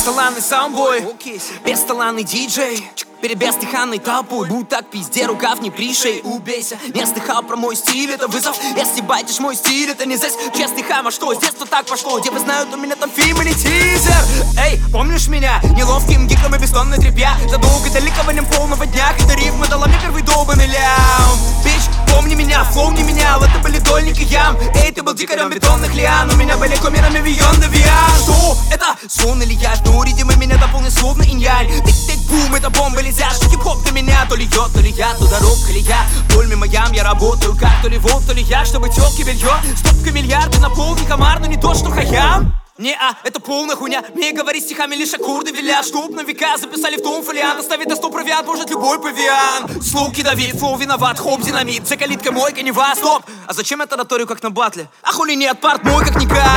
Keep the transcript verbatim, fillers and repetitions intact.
Бесталанный саундбой, бесталанный диджей, перебестыханный толпой, будь так пизде, рукав не пришей. Убейся, не слыхал про мой стиль, это вызов. Если байтишь мой стиль, это не здесь честный хам, а что? С детства так пошло, девы знают, у меня там фильм или тизер. Эй, помнишь меня? Неловким гиком и бессонной тряпья. Задолго до ликованием полного дня, когда рифма дала мне первый долбанный лям. Бич, помни меня, флоу не менял, это были дольник и ям. Эй, ты был дикарем бетонных лиан, у меня были кумирами Вион да Виан. Что это? Сон или я? Ну, ритмы меня дополнит словно инь-янь. Тик-тик-бум, это бомба летят, что хип-хоп до меня. То ли йод, то ли я, то дорога ли я. Боль мимо ям, я работаю как то ли вот, то ли я. Чтобы тёлки белье, стопка миллиарды на полный комар, но не то, что хаям. Не-а, это полная хуйня. Мне говорить стихами лишь аккорды велят. Чтоб на века записали в том фолиант. Оставить до сто провиант может любой павиан. Слуги Давид, флоу виноват, хоп, динамит. За калиткой мойка, не вас, стоп. А зачем я тараторию как на батле? А хули нет, парт мой как никак.